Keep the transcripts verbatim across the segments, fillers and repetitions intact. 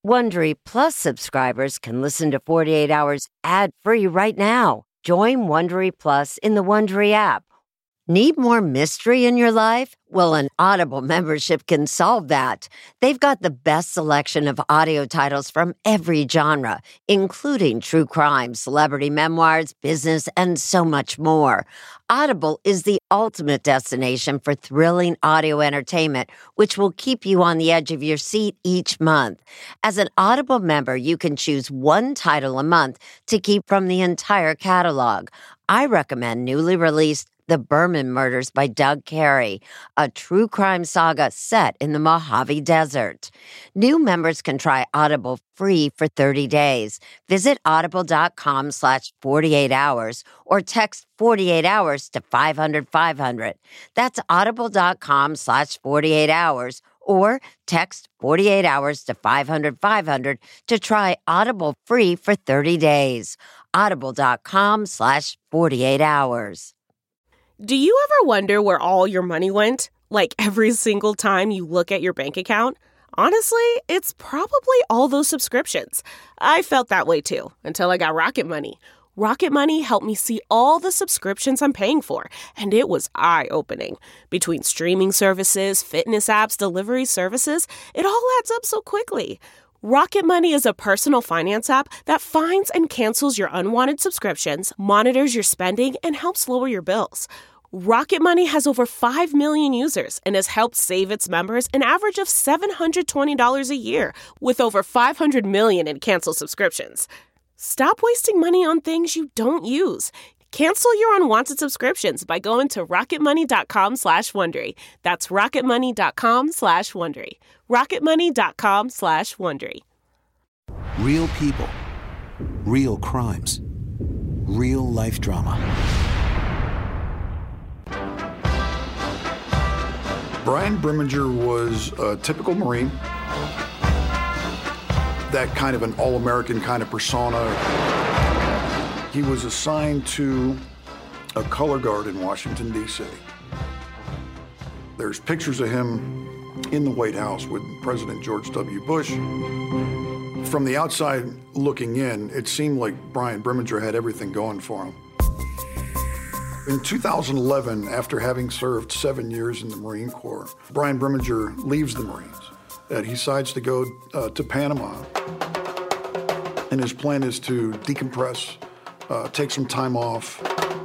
Wondery Plus subscribers can listen to forty-eight hours ad-free right now. Join Wondery Plus in the Wondery app. Need more mystery in your life? Well, an Audible membership can solve that. They've got the best selection of audio titles from every genre, including true crime, celebrity memoirs, business, and so much more. Audible is the ultimate destination for thrilling audio entertainment, which will keep you on the edge of your seat each month. As an Audible member, you can choose one title a month to keep from the entire catalog. I recommend newly released The Berman Murders by Doug Carey, a true crime saga set in the Mojave Desert. New members can try Audible free for thirty days. Visit audible.com slash 48 hours or text forty-eight hours to five hundred five hundred. That's audible.com slash 48 hours or text forty-eight hours to five hundred five hundred to try Audible free for thirty days. Audible.com slash 48 hours. Do you ever wonder where all your money went? Like every single time you look at your bank account? Honestly, it's probably all those subscriptions. I felt that way too, until I got Rocket Money. Rocket Money helped me see all the subscriptions I'm paying for, and it was eye-opening. Between streaming services, fitness apps, delivery services, it all adds up so quickly. Rocket Money is a personal finance app that finds and cancels your unwanted subscriptions, monitors your spending, and helps lower your bills. Rocket Money has over five million users and has helped save its members an average of seven hundred twenty dollars a year, with over five hundred million in canceled subscriptions. Stop wasting money on things you don't use. Cancel your unwanted subscriptions by going to rocketmoney.com slash Wondery. That's rocketmoney.com slash Wondery. rocketmoney.com slash Wondery. Real people, real crimes, real life drama. Brian Brimminger was a typical Marine, that kind of an all-American kind of persona. He was assigned to a color guard in Washington, D C There's pictures of him in the White House with President George W. Bush. From the outside looking in, it seemed like Brian Brimminger had everything going for him. In two thousand eleven, after having served seven years in the Marine Corps, Brian Brimminger leaves the Marines and he decides to go uh, to Panama. And his plan is to decompress, uh, take some time off.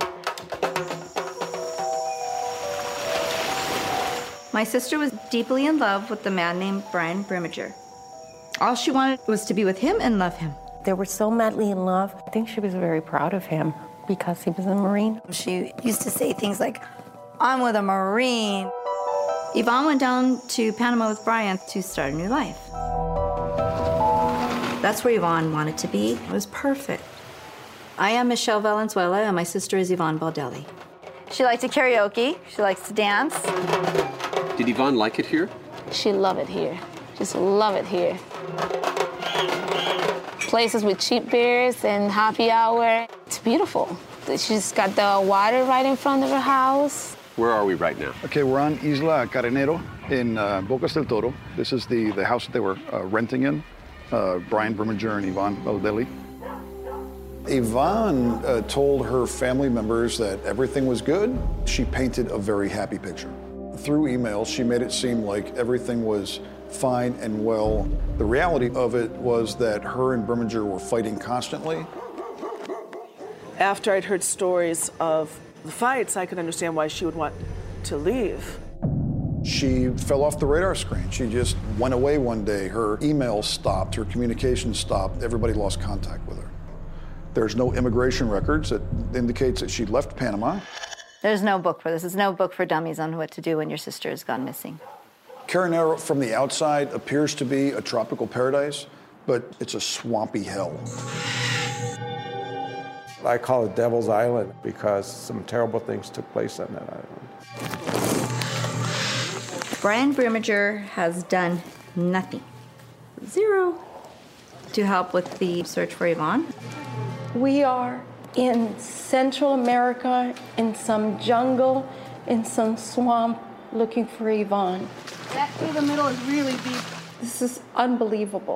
My sister was deeply in love with the man named Brian Brimminger. All she wanted was to be with him and love him. They were so madly in love. I think she was very proud of him because he was a Marine. She used to say things like, "I'm with a Marine." Yvonne went down to Panama with Brian to start a new life. That's where Yvonne wanted to be. It was perfect. I am Michelle Valenzuela, and my sister is Yvonne Baldelli. She likes to karaoke. She likes to dance. Did Yvonne like it here? She love it here. Just love it here. Places with cheap beers and happy hour. It's beautiful. She's got the water right in front of her house. Where are we right now? Okay, we're on Isla Carenero in uh, Bocas del Toro. This is the, the house that they were uh, renting in, uh, Brian Brimminger and Yvonne Baldelli. Yvonne uh, told her family members that everything was good. She painted a very happy picture. Through emails, she made it seem like everything was fine and well. The reality of it was that her and Brimminger were fighting constantly. After I'd heard stories of the fights, I could understand why she would want to leave. She fell off the radar screen. She just went away one day. Her emails stopped, her communication stopped. Everybody lost contact with her. There's no immigration records that indicates that she left Panama. There's no book for this. There's no book for dummies on what to do when your sister has gone missing. Carenero from the outside appears to be a tropical paradise, but it's a swampy hell. I call it Devil's Island because some terrible things took place on that island. Brian Brimminger has done nothing, zero, to help with the search for Yvonne. We are in Central America, in some jungle, in some swamp, looking for Yvonne. That through the middle is really deep. This is unbelievable.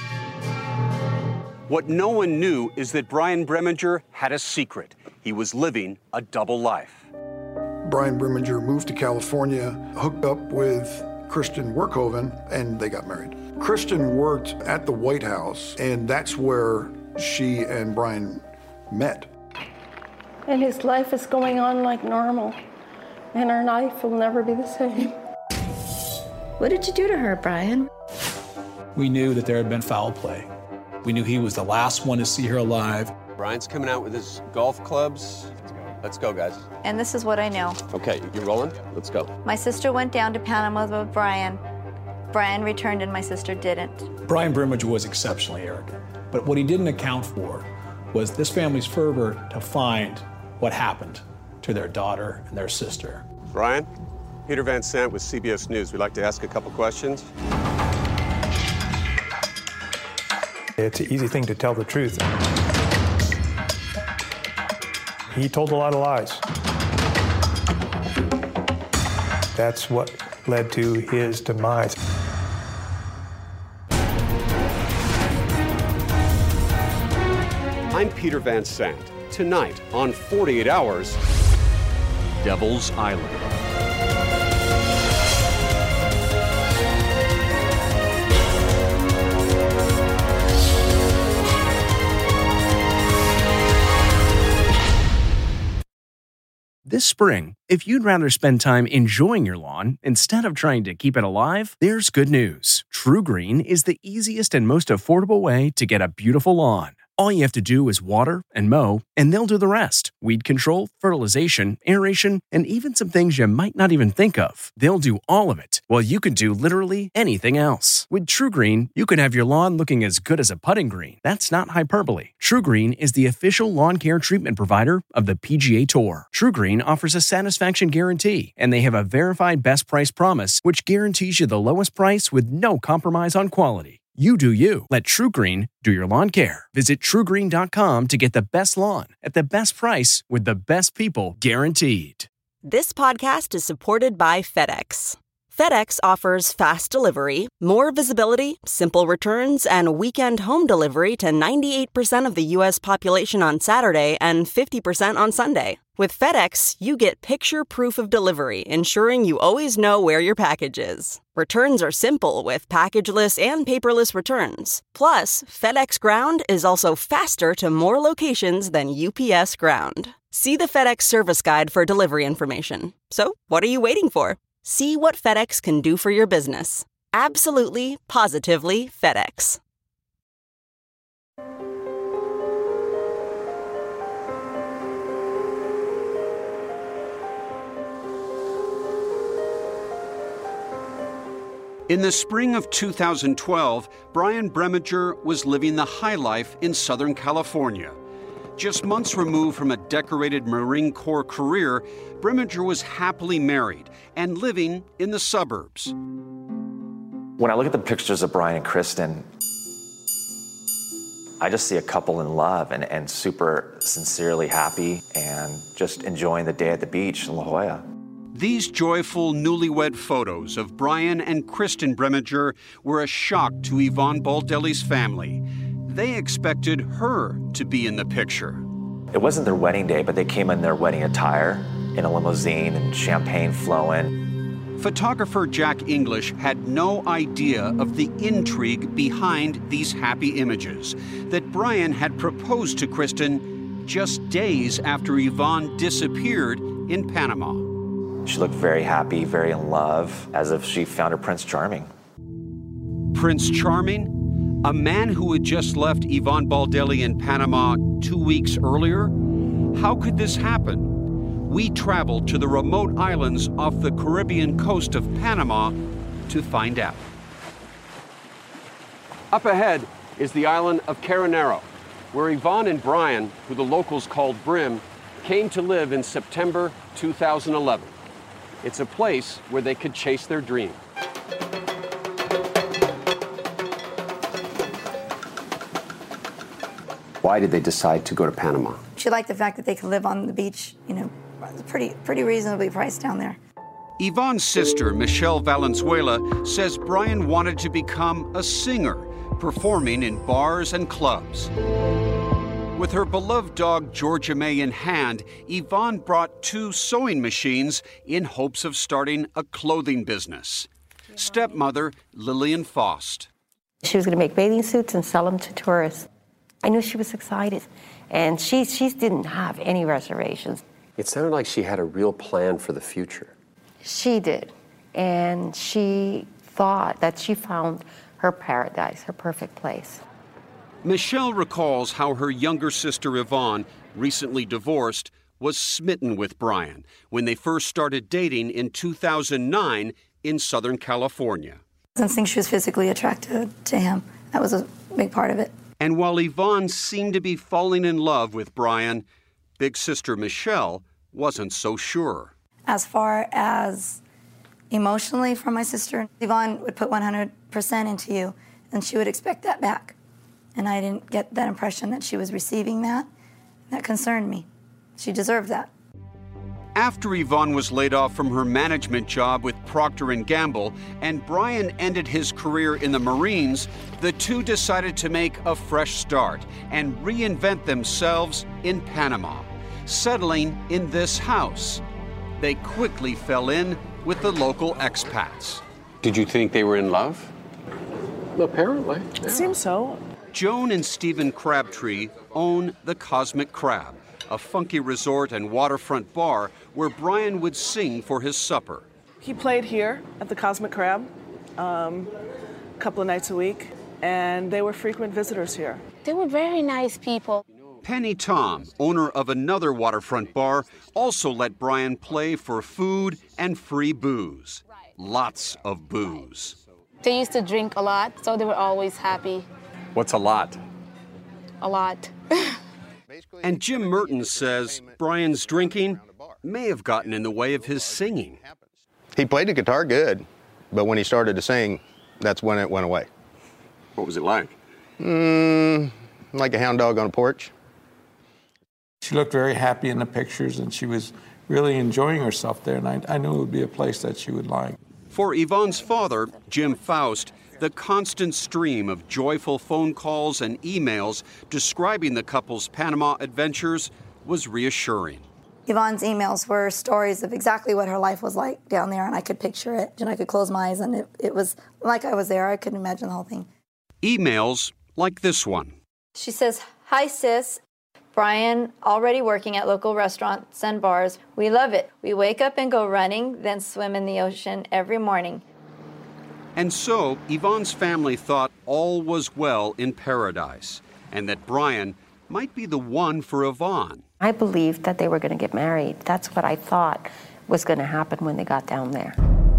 What no one knew is that Brian Bremminger had a secret. He was living a double life. Brian Bremminger moved to California, hooked up with Kristen Werkhoven, and they got married. Kristen worked at the White House, and that's where she and Brian met. And his life is going on like normal, and our life will never be the same. What did you do to her, Brian? We knew that there had been foul play. We knew he was the last one to see her alive. Brian's coming out with his golf clubs. Let's go, guys. And this is what I know. Okay, you rolling? Let's go. My sister went down to Panama with Brian. Brian returned and my sister didn't. Brian Bremminger was exceptionally arrogant. But what he didn't account for was this family's fervor to find what happened to their daughter and their sister. Brian, Peter Van Sant with C B S News. We'd like to ask a couple questions. It's an easy thing to tell the truth. He told a lot of lies. That's what led to his demise. I'm Peter Van Sant. Tonight on forty-eight hours, Devil's Island. This spring, if you'd rather spend time enjoying your lawn instead of trying to keep it alive, there's good news. TruGreen is the easiest and most affordable way to get a beautiful lawn. All you have to do is water and mow, and they'll do the rest. Weed control, fertilization, aeration, and even some things you might not even think of. They'll do all of it, while you can do literally anything else. With TruGreen, you can have your lawn looking as good as a putting green. That's not hyperbole. TruGreen is the official lawn care treatment provider of the P G A Tour. TruGreen offers a satisfaction guarantee, and they have a verified best price promise, which guarantees you the lowest price with no compromise on quality. You do you. Let TruGreen do your lawn care. Visit True Green dot com to get the best lawn at the best price with the best people guaranteed. This podcast is supported by FedEx. FedEx offers fast delivery, more visibility, simple returns, and weekend home delivery to ninety-eight percent of the U S population on Saturday and fifty percent on Sunday. With FedEx, you get picture proof of delivery, ensuring you always know where your package is. Returns are simple with packageless and paperless returns. Plus, FedEx Ground is also faster to more locations than U P S Ground. See the FedEx service guide for delivery information. So, what are you waiting for? See what FedEx can do for your business. Absolutely, positively FedEx. In the spring of two thousand twelve, Brian Bremminger was living the high life in Southern California. Just months removed from a decorated Marine Corps career, Bremminger was happily married and living in the suburbs. When I look at the pictures of Brian and Kristen, I just see a couple in love and, and super sincerely happy and just enjoying the day at the beach in La Jolla. These joyful newlywed photos of Brian and Kristen Bremminger were a shock to Yvonne Baldelli's family. They expected her to be in the picture. It wasn't their wedding day, but they came in their wedding attire in a limousine and champagne flowing. Photographer Jack English had no idea of the intrigue behind these happy images, that Brian had proposed to Kristen just days after Yvonne disappeared in Panama. She looked very happy, very in love, as if she found her Prince Charming. Prince Charming? A man who had just left Yvonne Baldelli in Panama two weeks earlier? How could this happen? We traveled to the remote islands off the Caribbean coast of Panama to find out. Up ahead is the island of Caranero, where Yvonne and Brian, who the locals called Brim, came to live in September two thousand eleven. It's a place where they could chase their dream. Why did they decide to go to Panama? She liked the fact that they could live on the beach, you know, pretty, pretty reasonably priced down there. Yvonne's sister, Michelle Valenzuela, says Brian wanted to become a singer, performing in bars and clubs. With her beloved dog, Georgia May, in hand, Yvonne brought two sewing machines in hopes of starting a clothing business. Stepmother, Lillian Faust. She was going to make bathing suits and sell them to tourists. I knew she was excited, and she, she didn't have any reservations. It sounded like she had a real plan for the future. She did, and she thought that she found her paradise, her perfect place. Michelle recalls how her younger sister Yvonne, recently divorced, was smitten with Brian when they first started dating in two thousand nine in Southern California. I didn't think she was physically attracted to him. That was a big part of it. And while Yvonne seemed to be falling in love with Brian, big sister Michelle wasn't so sure. As far as emotionally from my sister, Yvonne would put one hundred percent into you, and she would expect that back. And I didn't get that impression that she was receiving that. That concerned me. She deserved that. After Yvonne was laid off from her management job with Procter and Gamble and Brian ended his career in the Marines, the two decided to make a fresh start and reinvent themselves in Panama, settling in this house. They quickly fell in with the local expats. Did you think they were in love? Apparently. It seems so. Joan and Stephen Crabtree own the Cosmic Crab, a funky resort and waterfront bar where Brian would sing for his supper. He played here at the Cosmic Crab um, a couple of nights a week, and they were frequent visitors here. They were very nice people. Penny Tom, owner of another waterfront bar, also let Brian play for food and free booze. Lots of booze. They used to drink a lot, so they were always happy. What's a lot? A lot. And Jim Mertens says Brian's drinking may have gotten in the way of his singing. He played the guitar good, but when he started to sing, that's when it went away. What was it like? Mm, like a hound dog on a porch. She looked very happy in the pictures, and she was really enjoying herself there, and I, I knew it would be a place that she would like. For Yvonne's father, Jim Faust, the constant stream of joyful phone calls and emails describing the couple's Panama adventures was reassuring. Yvonne's emails were stories of exactly what her life was like down there, and I could picture it, and I could close my eyes, and it, it was like I was there. I couldn't imagine the whole thing. Emails like this one. She says, "Hi, sis. Brian, already working at local restaurants and bars. We love it. We wake up and go running, then swim in the ocean every morning." And so, Yvonne's family thought all was well in paradise, and that Brian might be the one for Yvonne. I believed that they were going to get married. That's what I thought was going to happen when they got down there.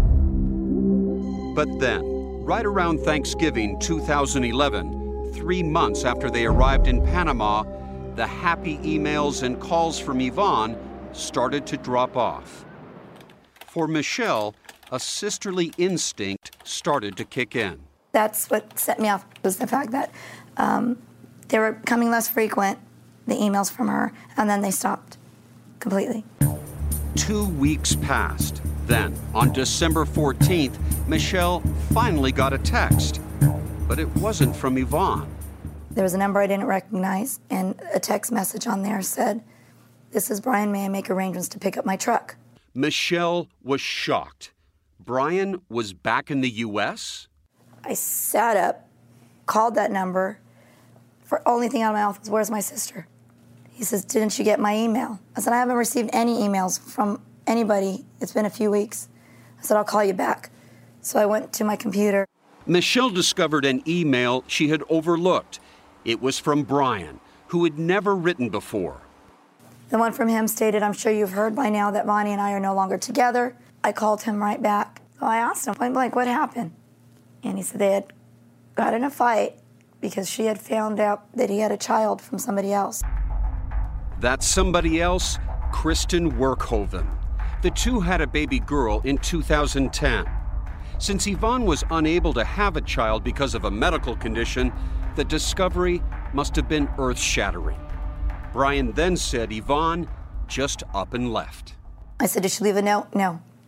But then, right around Thanksgiving two thousand eleven, three months after they arrived in Panama, the happy emails and calls from Yvonne started to drop off. For Michelle, a sisterly instinct started to kick in. That's what set me off, was the fact that um, they were coming less frequent, the emails from her, and then they stopped completely. Two weeks passed. Then, on December fourteenth, Michelle finally got a text. But it wasn't from Yvonne. There was a number I didn't recognize, and a text message on there said, "This is Brian, may I make arrangements to pick up my truck?" Michelle was shocked. Brian was back in the U S? I sat up, called that number. For only thing out of my mouth was, "Where's my sister?" He says, "Didn't you get my email?" I said, "I haven't received any emails from anybody. It's been a few weeks." I said, "I'll call you back." So I went to my computer. Michelle discovered an email she had overlooked. It was from Brian, who had never written before. The one from him stated, "I'm sure you've heard by now that Bonnie and I are no longer together." I called him right back. So I asked him point blank, "What happened?" And he said they had got in a fight because she had found out that he had a child from somebody else. That somebody else, Kristen Werkhoven. The two had a baby girl in two thousand ten. Since Yvonne was unable to have a child because of a medical condition, the discovery must have been earth-shattering. Brian then said Yvonne just up and left. I said, "Did she leave a note?" "No."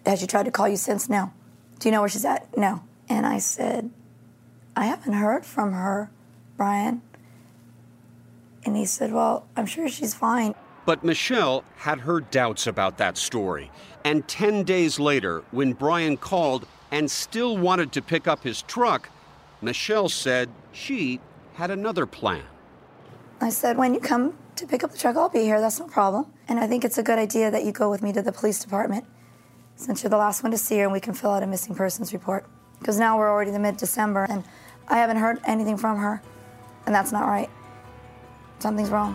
has she tried to call you since? No. Do you know where she's at? No. And I said, I haven't heard from her, Brian. And he said, well, I'm sure she's fine. But Michelle had her doubts about that story. And ten days later, when Brian called and still wanted to pick up his truck, Michelle said she had another plan. I said, when you come to pick up the truck, I'll be here. That's no problem. And I think it's a good idea that you go with me to the police department, since you're the last one to see her, and we can fill out a missing persons report. Because now we're already in mid-December, and I haven't heard anything from her, and that's not right. Something's wrong.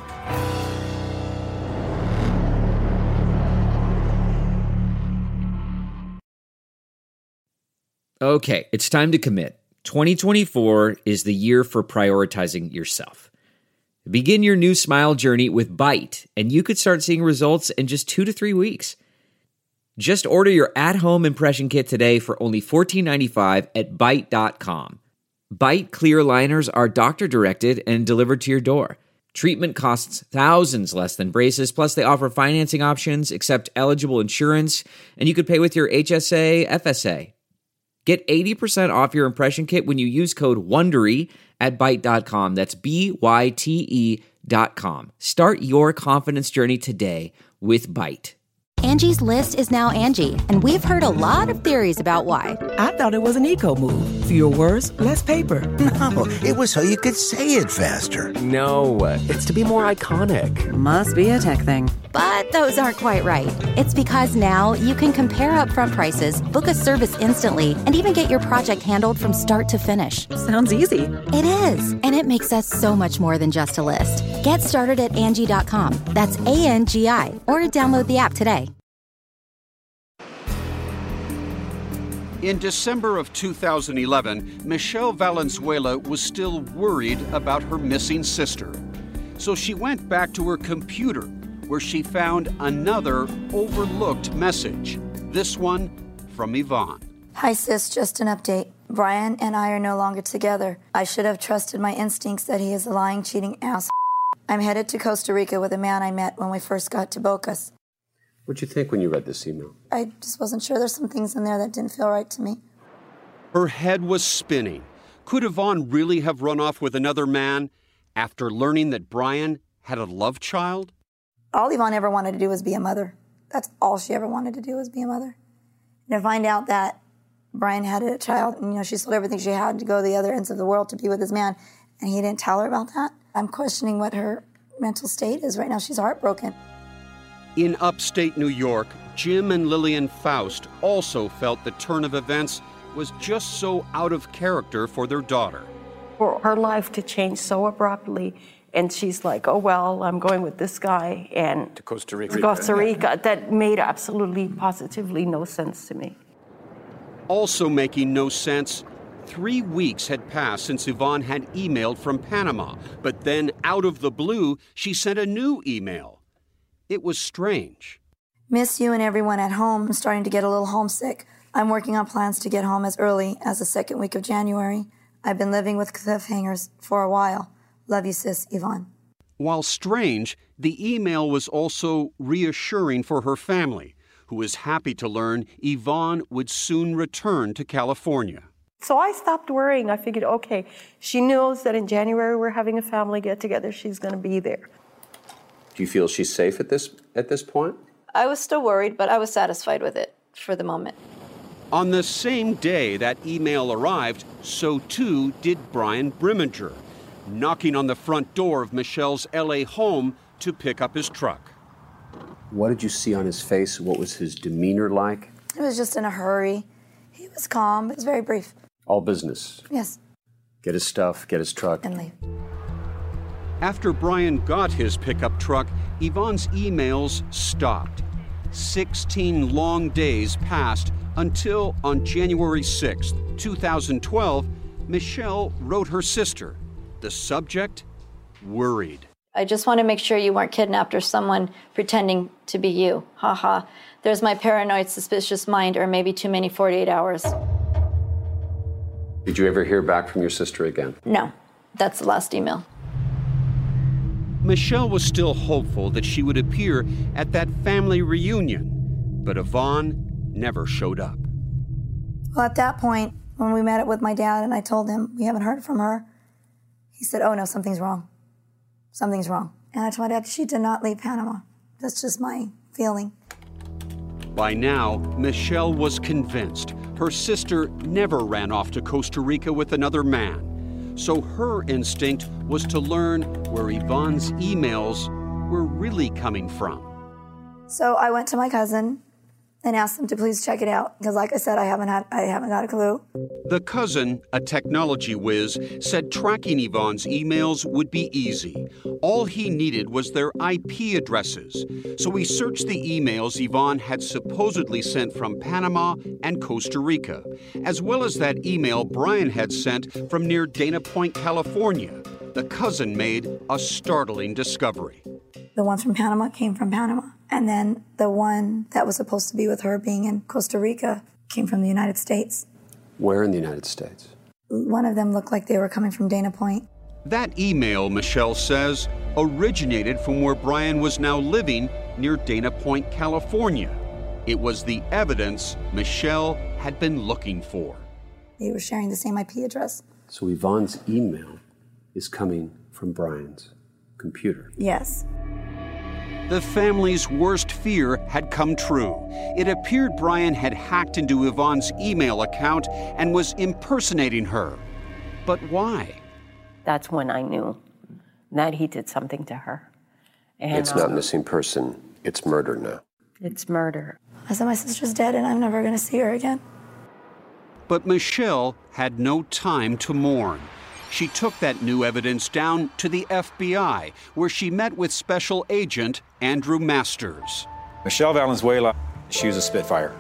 Okay, it's time to commit. twenty twenty-four is the year for prioritizing yourself. Begin your new smile journey with Byte, and you could start seeing results in just two to three weeks. Just order your at-home impression kit today for only fourteen ninety-five at byte dot com. Byte clear aligners are doctor-directed and delivered to your door. Treatment costs thousands less than braces, plus they offer financing options, accept eligible insurance, and you could pay with your H S A, F S A. Get eighty percent off your impression kit when you use code WONDERY at byte dot com. That's B Y T E dot com. Start your confidence journey today with Byte. Angie's List is now Angie, and we've heard a lot of theories about why. I thought it was an eco move. Fewer words, less paper. No, it was so you could say it faster. No, it's to be more iconic. Must be a tech thing. But those aren't quite right. It's because now you can compare upfront prices, book a service instantly, and even get your project handled from start to finish. Sounds easy. It is, and it makes us so much more than just a list. Get started at Angie dot com. That's A N G I, or download the app today. In December of two thousand eleven, Michelle Valenzuela was still worried about her missing sister. So she went back to her computer, where she found another overlooked message. This one from Yvonne. Hi, sis, just an update. Brian and I are no longer together. I should have trusted my instincts that he is a lying, cheating ass. I'm headed to Costa Rica with a man I met when we first got to Bocas. What'd you think when you read this email? I just wasn't sure. There's some things in there that didn't feel right to me. Her head was spinning. Could Yvonne really have run off with another man after learning that Brian had a love child? All Yvonne ever wanted to do was be a mother. That's all she ever wanted to do was be a mother. And to find out that Brian had a child, and you know, she sold everything she had to go to the other ends of the world to be with his man, and he didn't tell her about that. I'm questioning what her mental state is right now. She's heartbroken. In upstate New York, Jim and Lillian Faust also felt the turn of events was just so out of character for their daughter. For her life to change so abruptly, and she's like, oh, well, I'm going with this guy, and To Costa Rica. to Costa Rica, that made absolutely, positively no sense to me. Also making no sense, three weeks had passed since Yvonne had emailed from Panama, but then out of the blue, she sent a new email. It was strange. Miss you and everyone at home. I'm starting to get a little homesick. I'm working on plans to get home as early as the second week of January. I've been living with cliffhangers for a while. Love you, sis, Yvonne. While strange, the email was also reassuring for her family, who was happy to learn Yvonne would soon return to California. So I stopped worrying. I figured, okay, she knows that in January we're having a family get-together. She's going to be there. Do you feel she's safe at this at this point? I was still worried, but I was satisfied with it for the moment. On the same day that email arrived, so too did Brian Brimminger, knocking on the front door of Michelle's L A home to pick up his truck. What did you see on his face? What was his demeanor like? It was just in a hurry. He was calm. It was very brief. All business. Yes. Get his stuff, get his truck. And leave. After Brian got his pickup truck, Yvonne's emails stopped. Sixteen long days passed until on January sixth, two thousand twelve, Michelle wrote her sister. The subject, worried. I just want to make sure you weren't kidnapped or someone pretending to be you. Ha ha. There's my paranoid, suspicious mind, or maybe too many forty-eight hours. Did you ever hear back from your sister again? No, that's the last email. Michelle was still hopeful that she would appear at that family reunion, but Yvonne never showed up. Well, at that point, when we met it with my dad and I told him we haven't heard from her, he said, oh no, something's wrong. Something's wrong. And I told my dad, she did not leave Panama. That's just my feeling. By now, Michelle was convinced her sister never ran off to Costa Rica with another man. So her instinct was to learn where Yvonne's emails were really coming from. So I went to my cousin and asked him to please check it out, because like I said, I haven't had, I haven't got a clue. The cousin, a technology whiz, said tracking Yvonne's emails would be easy. All he needed was their I P addresses. So he searched the emails Yvonne had supposedly sent from Panama and Costa Rica, as well as that email Brian had sent from near Dana Point, California. The cousin made a startling discovery. The ones from Panama came from Panama. And then the one that was supposed to be with her being in Costa Rica came from the United States. Where in the United States? One of them looked like they were coming from Dana Point. That email, Michelle says, originated from where Brian was now living near Dana Point, California. It was the evidence Michelle had been looking for. They were sharing the same I P address. So Yvonne's email is coming from Brian's computer. Yes. The family's worst fear had come true. It appeared Brian had hacked into Yvonne's email account and was impersonating her. But why? That's when I knew that he did something to her. And it's not missing person, it's murder now. It's murder. I said, my sister's dead and I'm never going to see her again. But Michelle had no time to mourn. She took that new evidence down to the F B I, where she met with Special Agent Andrew Masters. Michelle Valenzuela, she was a Spitfire.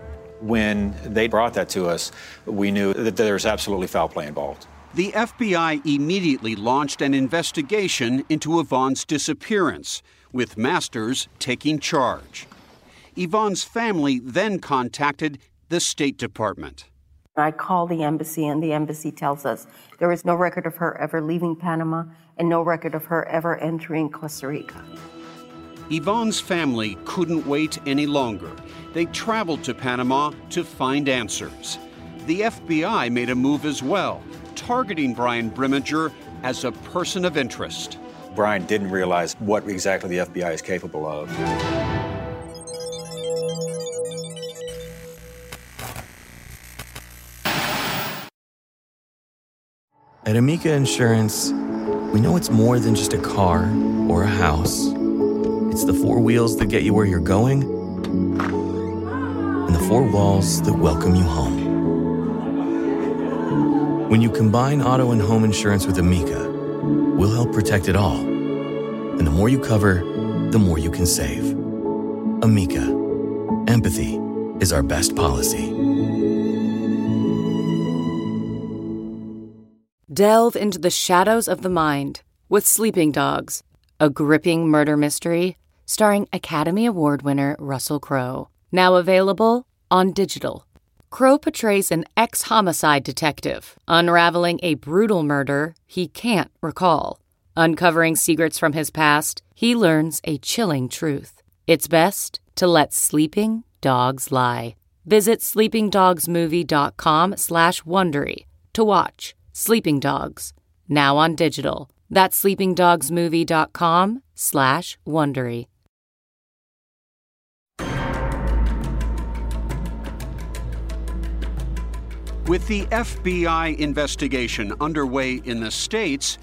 When they brought that to us, we knew that there was absolutely foul play involved. The F B I immediately launched an investigation into Yvonne's disappearance, with Masters taking charge. Yvonne's family then contacted the State Department. I call the embassy, and the embassy tells us there is no record of her ever leaving Panama and no record of her ever entering Costa Rica. Yvonne's family couldn't wait any longer. They traveled to Panama to find answers. The F B I made a move as well, targeting Brian Brimminger as a person of interest. Brian didn't realize what exactly the F B I is capable of. At Amica Insurance, we know it's more than just a car or a house. It's the four wheels that get you where you're going and the four walls that welcome you home. When you combine auto and home insurance with Amica, we'll help protect it all. And the more you cover, the more you can save. Amica. Empathy is our best policy. Delve into the shadows of the mind with Sleeping Dogs, a gripping murder mystery starring Academy Award winner Russell Crowe. Now available on digital. Crowe portrays an ex-homicide detective unraveling a brutal murder he can't recall. Uncovering secrets from his past, he learns a chilling truth. It's best to let sleeping dogs lie. Visit sleepingdogsmovie.com slash Wondery to watch Sleeping Dogs, now on digital. That's sleepingdogsmovie.com slash Wondery. With the F B I investigation underway in the States,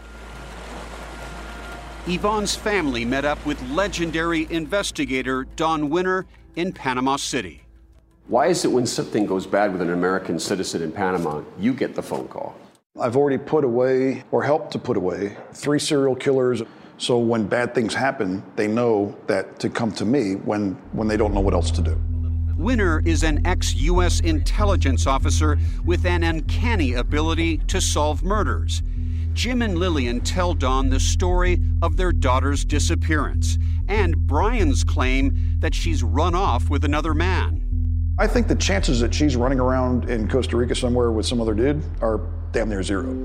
Yvonne's family met up with legendary investigator Don Winner in Panama City. Why is it when something goes bad with an American citizen in Panama, you get the phone call? I've already put away, or helped to put away, three serial killers. So when bad things happen, they know that to come to me when, when they don't know what else to do. Winner is an ex-U S intelligence officer with an uncanny ability to solve murders. Jim and Lillian tell Don the story of their daughter's disappearance and Brian's claim that she's run off with another man. I think the chances that she's running around in Costa Rica somewhere with some other dude are damn near zero.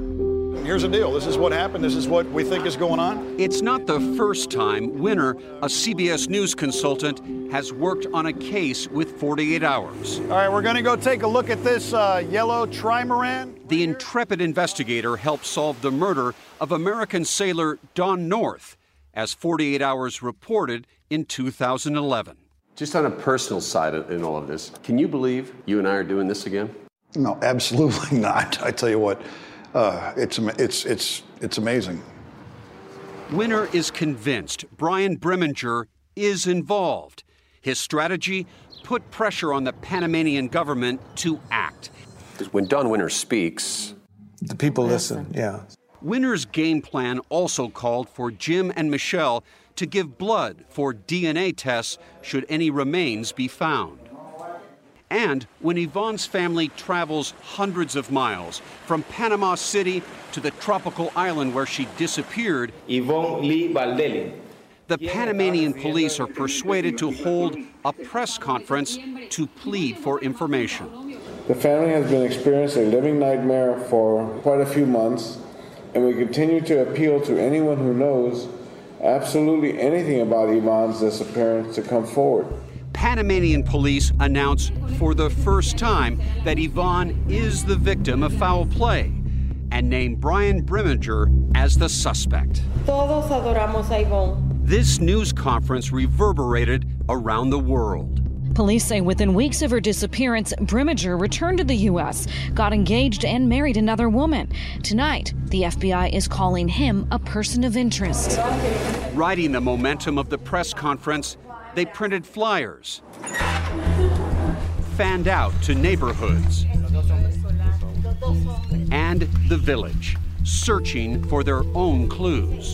Here's the deal. This is what happened. This is what we think is going on. It's not the first time Winner, a C B S News consultant, has worked on a case with forty-eight hours. All right, we're going to go take a look at this uh, yellow trimaran. The intrepid investigator helped solve the murder of American sailor Don North, as forty-eight hours reported in two thousand eleven. Just on a personal side in all of this, can you believe you and I are doing this again? No, absolutely not. I tell you what, uh, it's, it's, it's, it's amazing. Winner is convinced Brian Bremminger is involved. His strategy? Put pressure on the Panamanian government to act. When Don Winner speaks, the people listen, yeah. Winner's game plan also called for Jim and Michelle to give blood for D N A tests should any remains be found. And when Yvonne's family travels hundreds of miles from Panama City to the tropical island where she disappeared, Yvonne Lee Valdelli, the Panamanian police are persuaded to hold a press conference to plead for information. The family has been experiencing a living nightmare for quite a few months, and we continue to appeal to anyone who knows absolutely anything about Yvonne's disappearance to come forward. Panamanian police announce for the first time that Yvonne is the victim of foul play and name Brian Bremminger as the suspect. Todos adoramos a Yvonne. This news conference reverberated around the world. Police say within weeks of her disappearance, Bremminger returned to the U S, got engaged, and married another woman. Tonight, the F B I is calling him a person of interest. Riding the momentum of the press conference, they printed flyers, fanned out to neighborhoods and the village, searching for their own clues.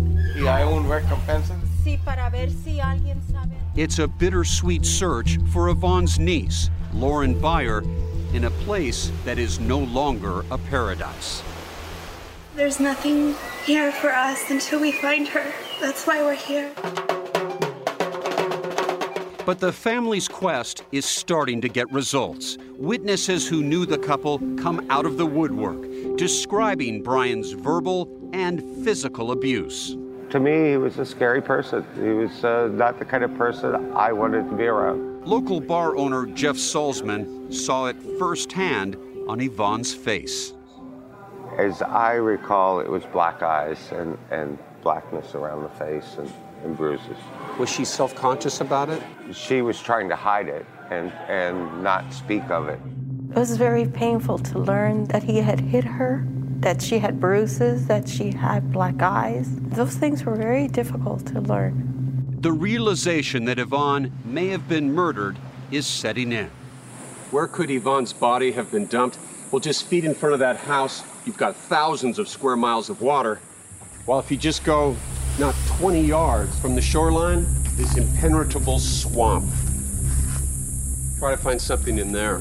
It's a bittersweet search for Yvonne's niece, Lauren Beyer, in a place that is no longer a paradise. There's nothing here for us until we find her. That's why we're here. But the family's quest is starting to get results. Witnesses who knew the couple come out of the woodwork, describing Brian's verbal and physical abuse. To me, he was a scary person. He was uh, not the kind of person I wanted to be around. Local bar owner Jeff Salzman saw it firsthand on Yvonne's face. As I recall, it was black eyes and, and blackness around the face and, and bruises. Was she self-conscious about it? She was trying to hide it and, and not speak of it. It was very painful to learn that he had hit her, that she had bruises, that she had black eyes. Those things were very difficult to learn. The realization that Yvonne may have been murdered is setting in. Where could Yvonne's body have been dumped? Well, just feet in front of that house, you've got thousands of square miles of water. While if you just go not twenty yards from the shoreline, this impenetrable swamp. Try to find something in there.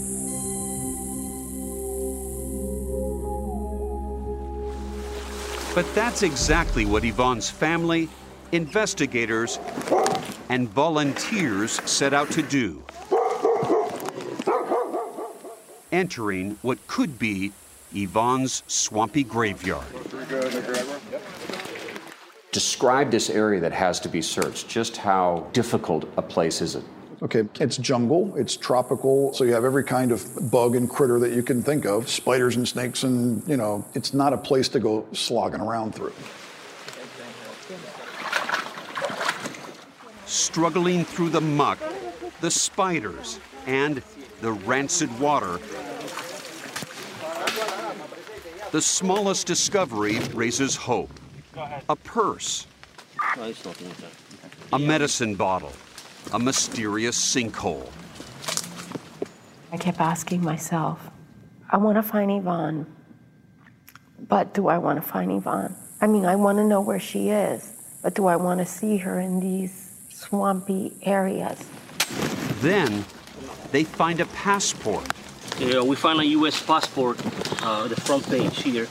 But that's exactly what Yvonne's family, investigators, and volunteers set out to do. Entering what could be Yvonne's swampy graveyard. Describe this area that has to be searched. Just how difficult a place is it? Okay, it's jungle, it's tropical, so you have every kind of bug and critter that you can think of, spiders and snakes, and, you know, it's not a place to go slogging around through. Struggling through the muck, the spiders, and the rancid water, the smallest discovery raises hope. A purse, a medicine bottle, a mysterious sinkhole. I kept asking myself, I want to find Yvonne, but do I want to find Yvonne? I mean, I want to know where she is, but do I want to see her in these swampy areas? Then they find a passport. Yeah, we find a U S passport, uh, the front page here.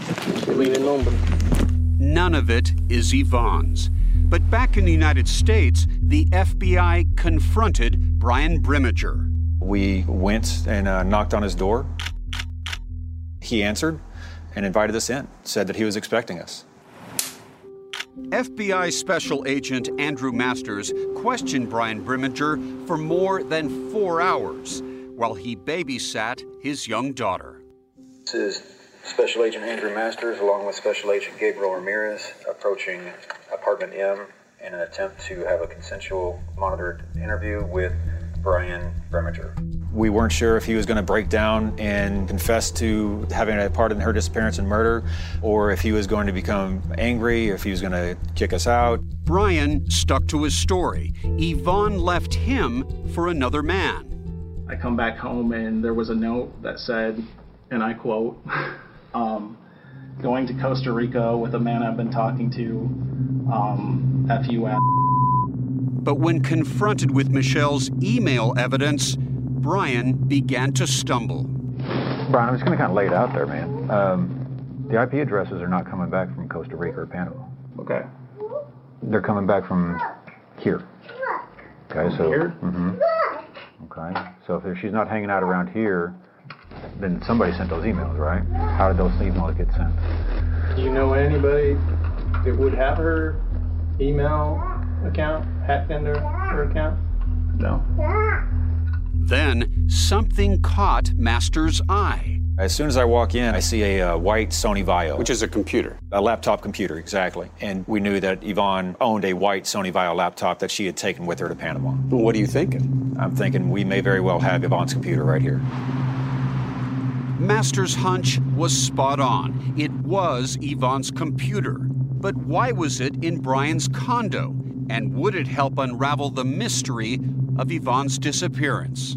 None of it is Yvonne's. But back in the United States, the F B I confronted Brian Bremminger. We went and uh, knocked on his door. He answered, and invited us in, said that he was expecting us. F B I Special Agent Andrew Masters questioned Brian Brimminger for more than four hours while he babysat his young daughter. This is Special Agent Andrew Masters along with Special Agent Gabriel Ramirez approaching Apartment M in an attempt to have a consensual monitored interview with Brian Brimminger. We weren't sure if he was going to break down and confess to having a part in her disappearance and murder, or if he was going to become angry, or if he was going to kick us out. Brian stuck to his story. Yvonne left him for another man. I come back home and there was a note that said, and I quote, um, going to Costa Rica with a man I've been talking to, um, F U ass. But when confronted with Michelle's email evidence, Brian began to stumble. Brian, I'm just going to kind of lay it out there, man. Um, the I P addresses are not coming back from Costa Rica or Panama. Okay. They're coming back from here. Okay, so. Here? Mm-hmm. Okay, so if she's not hanging out around here, then somebody sent those emails, right? How did those emails get sent? Do you know anybody that would have her email account, hacked into her account? No. Then something caught Masters' eye. As soon as I walk in, I see a uh, white Sony Vaio. Which is a computer. A laptop computer, exactly. And we knew that Yvonne owned a white Sony Vaio laptop that she had taken with her to Panama. Well, what are you thinking? I'm thinking we may very well have Yvonne's computer right here. Masters' hunch was spot on. It was Yvonne's computer. But why was it in Brian's condo? And would it help unravel the mystery of Yvonne's disappearance?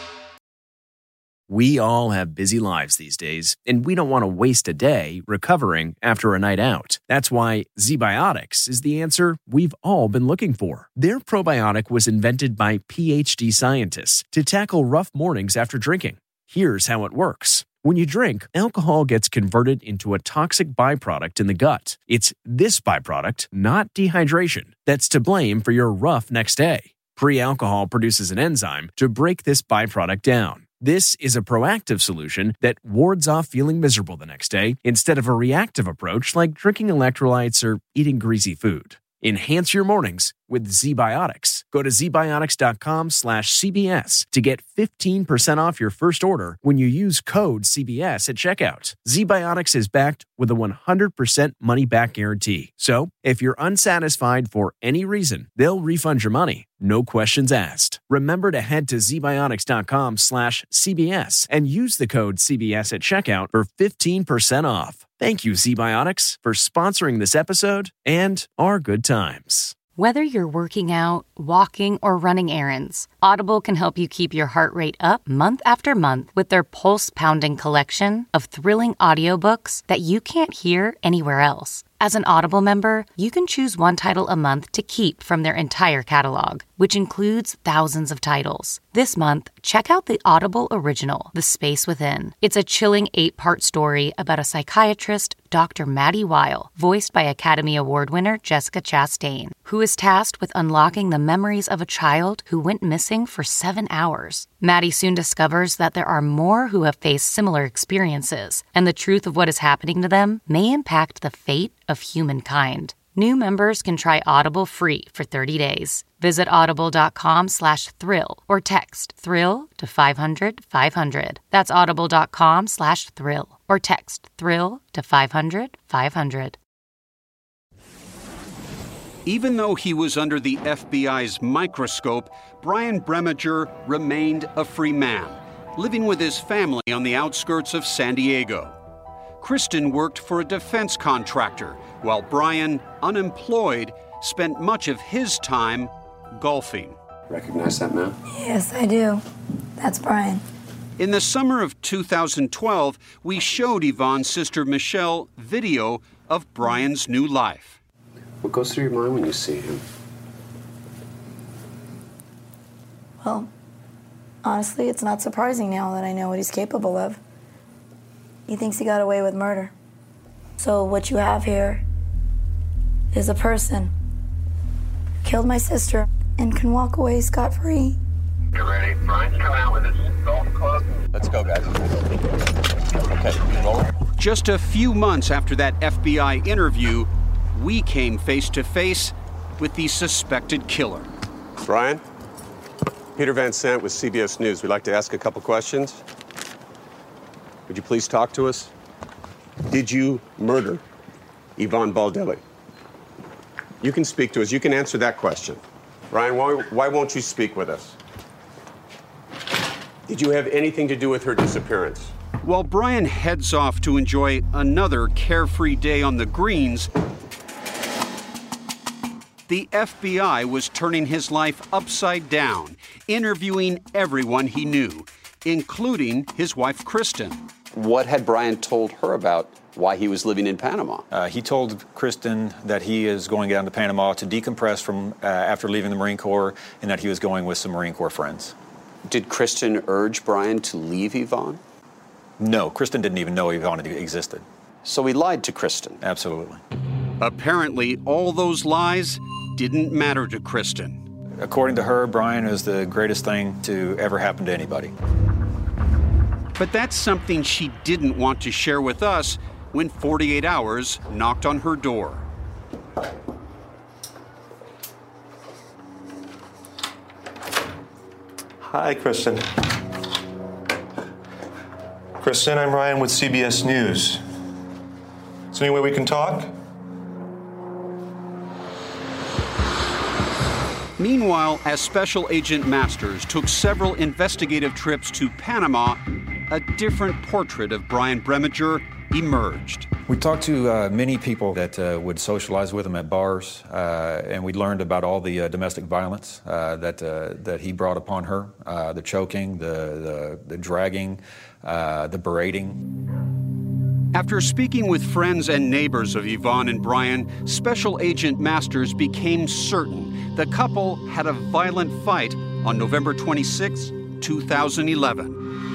We all have busy lives these days, and we don't want to waste a day recovering after a night out. That's why ZBiotics is the answer we've all been looking for. Their probiotic was invented by PhD scientists to tackle rough mornings after drinking. Here's how it works. When you drink, alcohol gets converted into a toxic byproduct in the gut. It's this byproduct, not dehydration, that's to blame for your rough next day. Pre-alcohol produces an enzyme to break this byproduct down. This is a proactive solution that wards off feeling miserable the next day instead of a reactive approach like drinking electrolytes or eating greasy food. Enhance your mornings with ZBiotics. Go to zbiotics.com slash CBS to get fifteen percent off your first order when you use code C B S at checkout. ZBiotics is backed with a one hundred percent money-back guarantee. So, if you're unsatisfied for any reason, they'll refund your money. No questions asked. Remember to head to zbiotics.com slash CBS and use the code C B S at checkout for fifteen percent off. Thank you, ZBiotics, for sponsoring this episode and our good times. Whether you're working out, walking, or running errands, Audible can help you keep your heart rate up month after month with their pulse-pounding collection of thrilling audiobooks that you can't hear anywhere else. As an Audible member, you can choose one title a month to keep from their entire catalog, which includes thousands of titles. This month, check out the Audible original, The Space Within. It's a chilling eight-part story about a psychiatrist, Doctor Maddie Weil, voiced by Academy Award winner Jessica Chastain, who is tasked with unlocking the memories of a child who went missing for seven hours. Maddie soon discovers that there are more who have faced similar experiences, and the truth of what is happening to them may impact the fate of humankind. New members can try Audible free for thirty days. Visit audible.com slash thrill or text thrill to five hundred five hundred. That's audible.com slash thrill or text thrill to five hundred five hundred. Even though he was under the F B I's microscope, Brian Brimminger remained a free man, living with his family on the outskirts of San Diego. Kristen worked for a defense contractor, while Brian, unemployed, spent much of his time golfing. Recognize that man? Yes, I do. That's Brian. In the summer of two thousand twelve, we showed Yvonne's sister Michelle video of Brian's new life. What goes through your mind when you see him? Well, honestly, it's not surprising now that I know what he's capable of. He thinks he got away with murder. So what you have here is a person who killed my sister and can walk away scot-free. You ready? Brian's coming out with his golf club. Let's go, guys. Okay, you rolling? Just a few months after that F B I interview, we came face to face with the suspected killer. Brian? Peter Van Sant with C B S News. We'd like to ask a couple questions. Would you please talk to us? Did you murder Yvonne Baldelli? You can speak to us. You can answer that question. Brian, why, why won't you speak with us? Did you have anything to do with her disappearance? While Brian heads off to enjoy another carefree day on the greens, the F B I was turning his life upside down, interviewing everyone he knew, including his wife, Kristen. What had Brian told her about why he was living in Panama? Uh, he told Kristen that he is going down to Panama to decompress from uh, after leaving the Marine Corps, and that he was going with some Marine Corps friends. Did Kristen urge Brian to leave Yvonne? No, Kristen didn't even know Yvonne existed. So he lied to Kristen? Absolutely. Apparently, all those lies didn't matter to Kristen. According to her, Brian is the greatest thing to ever happen to anybody. But that's something she didn't want to share with us when forty-eight hours knocked on her door. Hi, Kristen. Kristen, I'm Ryan with C B S News. Is there any way we can talk? Meanwhile, as Special Agent Masters took several investigative trips to Panama, a different portrait of Brian Breminger emerged. We talked to uh, many people that uh, would socialize with him at bars, uh, and we learned about all the uh, domestic violence uh, that uh, that he brought upon her, uh, the choking, the, the, the dragging, uh, the berating. After speaking with friends and neighbors of Yvonne and Brian, Special Agent Masters became certain the couple had a violent fight on November twenty-sixth, two thousand eleven.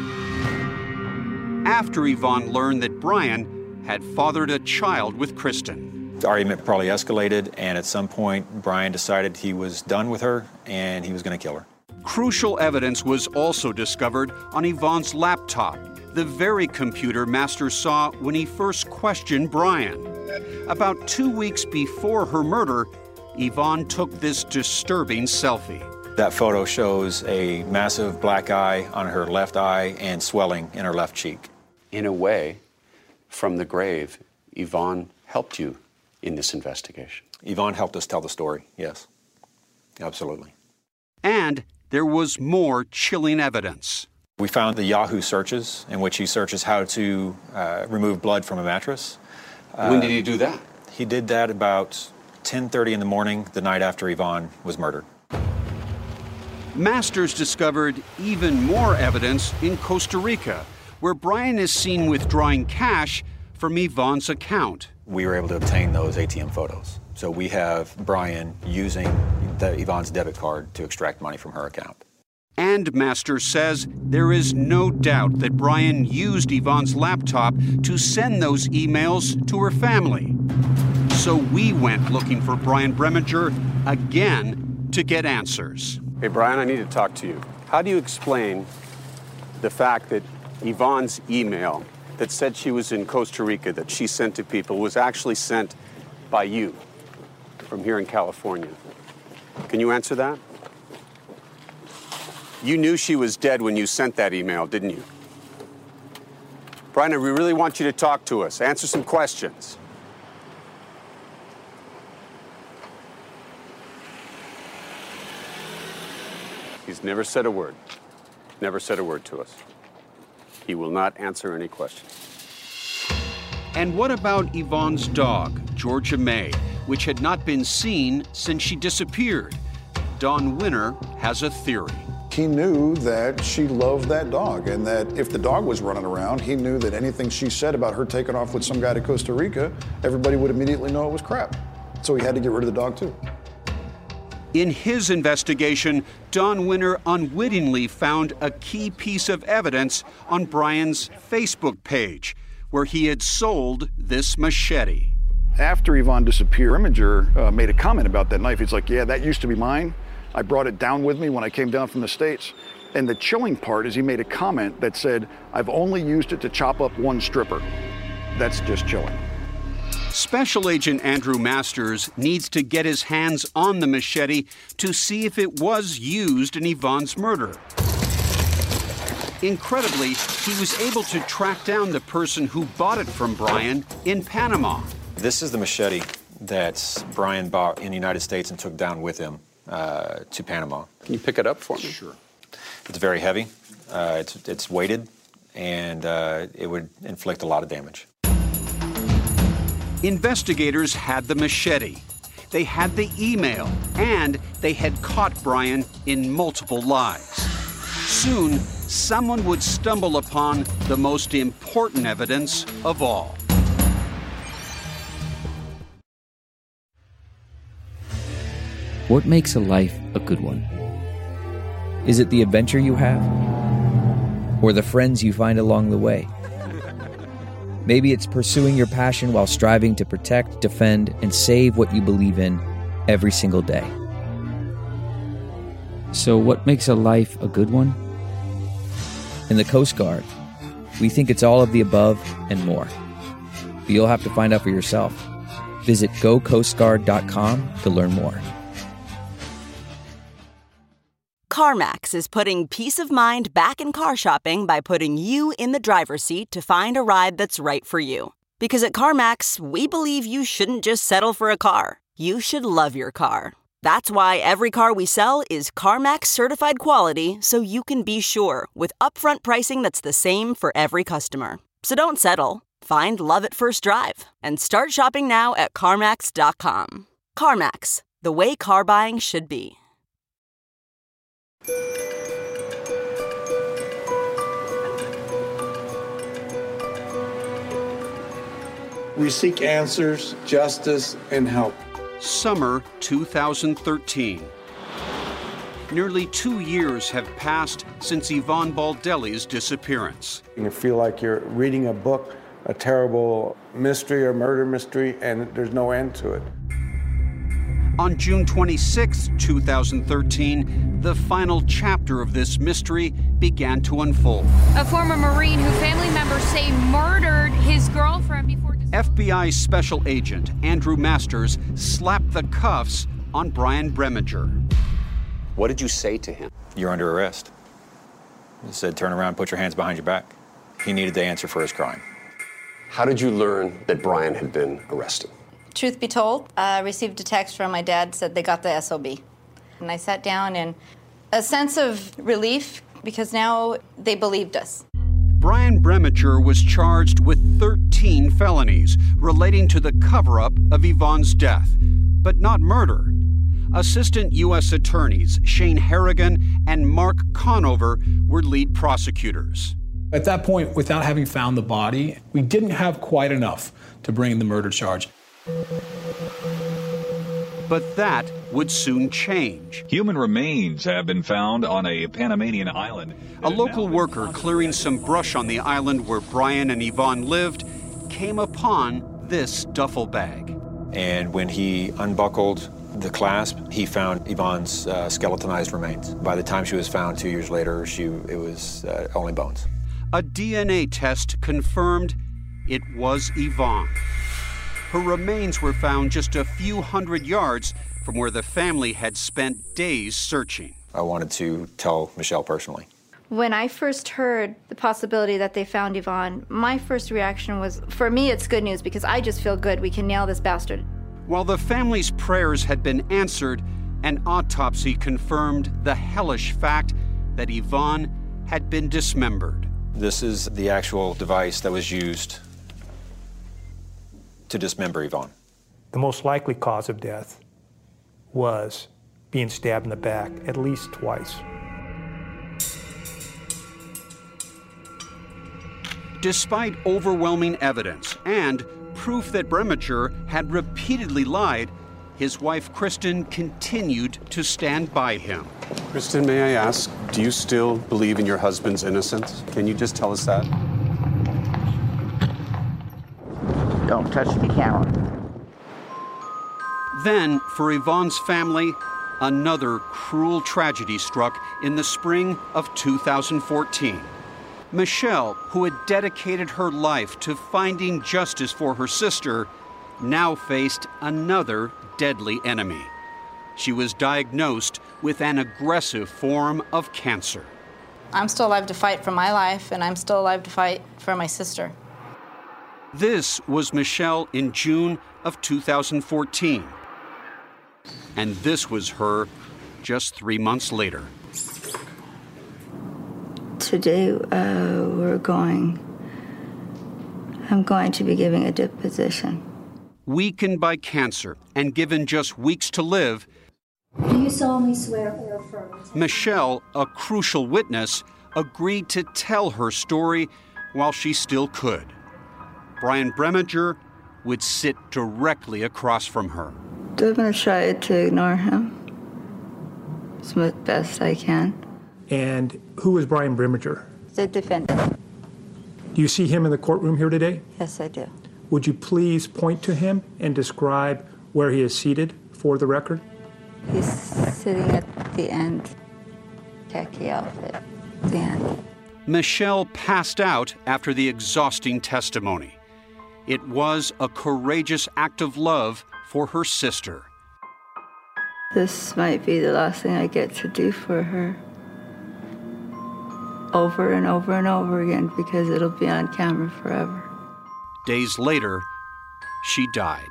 After Yvonne learned that Brian had fathered a child with Kristen. The argument probably escalated, and at some point, Brian decided he was done with her and he was going to kill her. Crucial evidence was also discovered on Yvonne's laptop, the very computer Masters saw when he first questioned Brian. About two weeks before her murder, Yvonne took this disturbing selfie. That photo shows a massive black eye on her left eye and swelling in her left cheek. In a way, from the grave, Yvonne helped you in this investigation. Yvonne helped us tell the story, yes. Absolutely. And there was more chilling evidence. We found the Yahoo searches in which he searches how to uh, remove blood from a mattress. When did he do that? He did that about ten thirty in the morning, the night after Yvonne was murdered. Masters discovered even more evidence in Costa Rica, where Brian is seen withdrawing cash from Yvonne's account. We were able to obtain those A T M photos. So we have Brian using the Yvonne's debit card to extract money from her account. And Masters says there is no doubt that Brian used Yvonne's laptop to send those emails to her family. So we went looking for Brian Breminger again to get answers. Hey, Brian, I need to talk to you. How do you explain the fact that Yvonne's email that said she was in Costa Rica, that she sent to people, was actually sent by you from here in California? Can you answer that? You knew she was dead when you sent that email, didn't you? Brian, we really want you to talk to us. Answer some questions. He's never said a word. Never said a word to us. He will not answer any questions. And what about Yvonne's dog, Georgia May, which had not been seen since she disappeared? Don Winner has a theory. He knew that she loved that dog, and that if the dog was running around, he knew that anything she said about her taking off with some guy to Costa Rica, everybody would immediately know it was crap. So he had to get rid of the dog too. In his investigation, Don Winner unwittingly found a key piece of evidence on Brian's Facebook page, where he had sold this machete. After Yvonne disappeared, Breminger uh, made a comment about that knife. He's like, yeah, that used to be mine. I brought it down with me when I came down from the States. And the chilling part is he made a comment that said, I've only used it to chop up one stripper. that's just chilling. Special Agent Andrew Masters needs to get his hands on the machete to see if it was used in Yvonne's murder. Incredibly, he was able to track down the person who bought it from Brian in Panama. This is the machete that Brian bought in the United States and took down with him uh, to Panama. Can you pick it up for me? Sure. It's very heavy, uh, it's, it's weighted, and uh, it would inflict a lot of damage. Investigators had the machete, they had the email, and they had caught Brian in multiple lies. Soon, someone would stumble upon the most important evidence of all. What makes a life a good one? Is it the adventure you have? Or the friends you find along the way? Maybe it's pursuing your passion while striving to protect, defend, and save what you believe in every single day. So what makes a life a good one? In the Coast Guard, we think it's all of the above and more. But you'll have to find out for yourself. Visit go coast guard dot com to learn more. CarMax is putting peace of mind back in car shopping by putting you in the driver's seat to find a ride that's right for you. Because at CarMax, we believe you shouldn't just settle for a car. You should love your car. That's why every car we sell is CarMax certified quality, so you can be sure with upfront pricing that's the same for every customer. So don't settle. Find love at first drive and start shopping now at CarMax dot com. CarMax, the way car buying should be. We seek answers, justice, and help. Summer two thousand thirteen. Nearly two years have passed since Yvonne Baldelli's disappearance. You feel like you're reading a book, a terrible mystery or murder mystery, and there's no end to it. On June twenty-sixth, two thousand thirteen, the final chapter of this mystery began to unfold. A former Marine who family members say murdered his girlfriend before... F B I Special Agent Andrew Masters slapped the cuffs on Brian Breminger. What did you say to him? You're under arrest. He said, turn around, put your hands behind your back. He needed to answer for his crime. How did you learn that Brian had been arrested? Truth be told, I received a text from my dad, said they got the S O B. And I sat down in a sense of relief because now they believed us. Brian Breminger was charged with thirteen felonies relating to the cover-up of Yvonne's death, but not murder. Assistant U S attorneys Shane Harrigan and Mark Conover were lead prosecutors. At that point, without having found the body, we didn't have quite enough to bring the murder charge. But that would soon change. Human remains have been found on a Panamanian island. A local worker clearing some brush on the island where Brian and Yvonne lived came upon this duffel bag. And when he unbuckled the clasp, he found Yvonne's uh, skeletonized remains. By the time she was found two years later, she it was uh, only bones. A D N A test confirmed it was Yvonne. Her remains were found just a few hundred yards from where the family had spent days searching. I wanted to tell Michelle personally. When I first heard the possibility that they found Yvonne, my first reaction was, for me, it's good news because I just feel good. We can nail this bastard. While the family's prayers had been answered, an autopsy confirmed the hellish fact that Yvonne had been dismembered. This is the actual device that was used to dismember Yvonne. The most likely cause of death was being stabbed in the back at least twice. Despite overwhelming evidence and proof that Breminger had repeatedly lied, his wife Kristen continued to stand by him. Kristen, may I ask, do you still believe in your husband's innocence? Can you just tell us that? Don't touch the camera. Then, for Yvonne's family, another cruel tragedy struck in the spring of two thousand fourteen. Michelle, who had dedicated her life to finding justice for her sister, now faced another deadly enemy. She was diagnosed with an aggressive form of cancer. I'm still alive to fight for my life, and I'm still alive to fight for my sister. This was Michelle in June of two thousand fourteen. And this was her just three months later. Today, uh, we're going, I'm going to be giving a deposition. Weakened by cancer and given just weeks to live, Do you solemnly swear or affirm? Michelle, a crucial witness, agreed to tell her story while she still could. Brian Breminger would sit directly across from her. I'm going to try to ignore him as best I can. And who is Brian Breminger? The defendant. Do you see him in the courtroom here today? Yes, I do. Would you please point to him and describe where he is seated for the record? He's sitting at the end, khaki outfit, at the end. Michelle passed out after the exhausting testimony. It was a courageous act of love for her sister. This might be the last thing I get to do for her. Over and over and over again, because it'll be on camera forever. Days later, she died.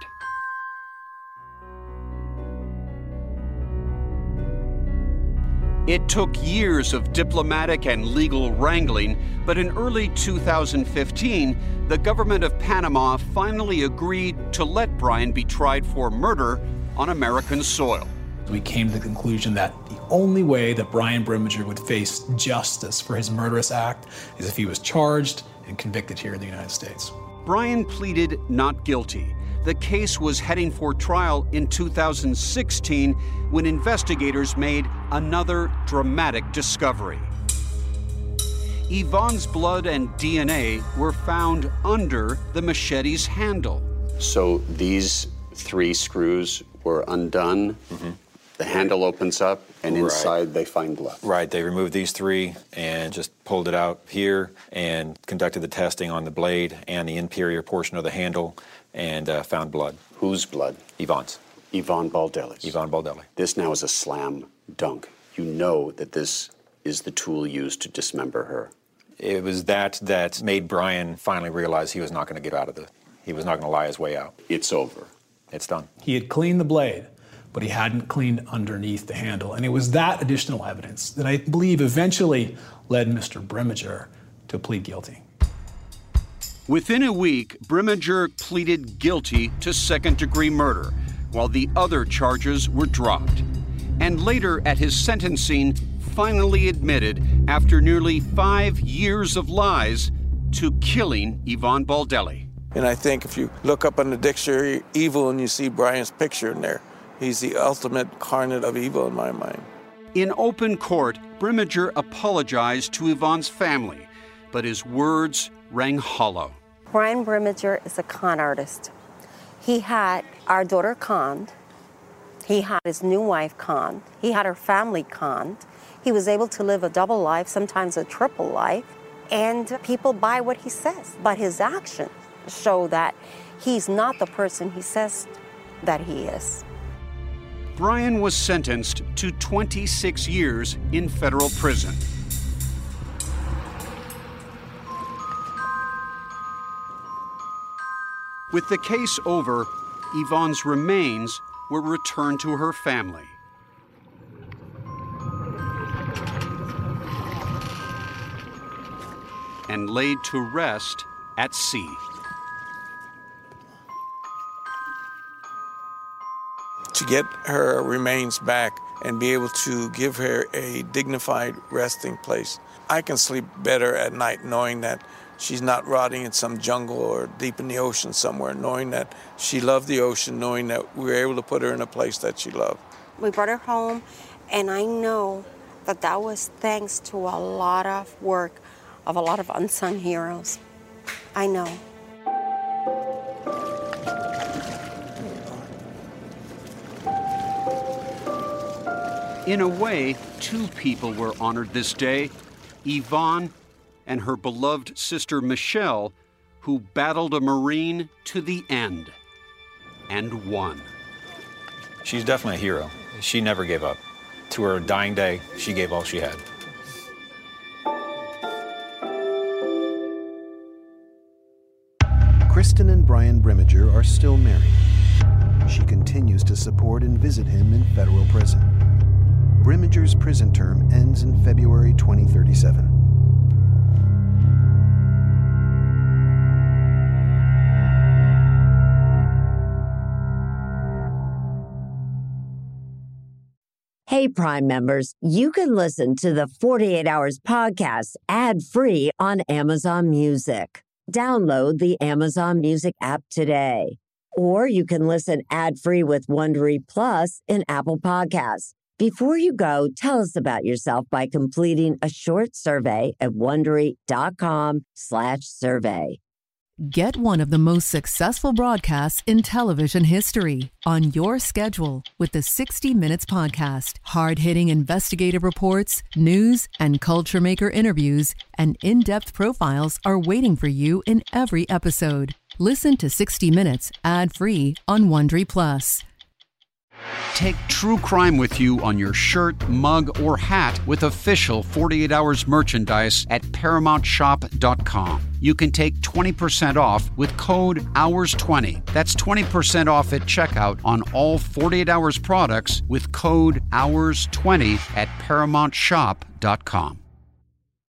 It took years of diplomatic and legal wrangling, but in early two thousand fifteen, the government of Panama finally agreed to let Brian be tried for murder on American soil. We came to the conclusion that the only way that Brian Breminger would face justice for his murderous act is if he was charged and convicted here in the United States. Brian pleaded not guilty. The case was heading for trial in two thousand sixteen when investigators made another dramatic discovery. Yvonne's blood and D N A were found under the machete's handle. So these three screws were undone. Mm-hmm. The handle opens up, and inside right. they find blood. Right, they removed these three and just pulled it out here and conducted the testing on the blade and the inferior portion of the handle and uh, found blood. Whose blood? Yvonne's. Yvonne Baldelli's. Yvonne Baldelli. This now is a slam dunk. You know that this is the tool used to dismember her. It was that that made Brian finally realize he was not going to get out of the, he was not going to lie his way out. It's over. It's done. He had cleaned the blade, but he hadn't cleaned underneath the handle. And it was that additional evidence that I believe eventually led Mister Breminger to plead guilty. Within a week, Breminger pleaded guilty to second-degree murder, while the other charges were dropped. And later at his sentencing, finally admitted, after nearly five years of lies, to killing Yvonne Baldelli. And I think if you look up on the dictionary, evil, and you see Brian's picture in there, he's the ultimate incarnate of evil in my mind. In open court, Breminger apologized to Yvonne's family, but his words rang hollow. Brian Breminger is a con artist. He had our daughter conned. He had his new wife conned. He had her family conned. He was able to live a double life, sometimes a triple life, and people buy what he says. But his actions show that he's not the person he says that he is. Brian was sentenced to twenty-six years in federal prison. With the case over, Yvonne's remains were returned to her family. And laid to rest at sea. To get her remains back and be able to give her a dignified resting place, I can sleep better at night knowing that she's not rotting in some jungle or deep in the ocean somewhere, knowing that she loved the ocean, knowing that we were able to put her in a place that she loved. We brought her home, and I know that that was thanks to a lot of work of a lot of unsung heroes. I know. In a way, two people were honored this day, Yvonne and her beloved sister Michelle, who battled a Marine to the end and won. She's definitely a hero. She never gave up. To her dying day, she gave all she had. Kristen and Brian Brimmager are still married. She continues to support and visit him in federal prison. Brimmager's prison term ends in February twenty thirty-seven. Hey, Prime members, you can listen to the forty-eight Hours podcast ad-free on Amazon Music. Download the Amazon Music app today. Or you can listen ad-free with Wondery Plus in Apple Podcasts. Before you go, tell us about yourself by completing a short survey at Wondery.com slash survey. Get one of the most successful broadcasts in television history on your schedule with the sixty minutes Podcast. Hard-hitting investigative reports, news, and culture maker interviews, and in-depth profiles are waiting for you in every episode. Listen to sixty minutes ad-free on Wondery Plus. Take true crime with you on your shirt, mug, or hat with official forty-eight hours merchandise at Paramount Shop dot com. You can take twenty percent off with code hours twenty. That's twenty percent off at checkout on all forty-eight hours products with code hours twenty at Paramount Shop dot com.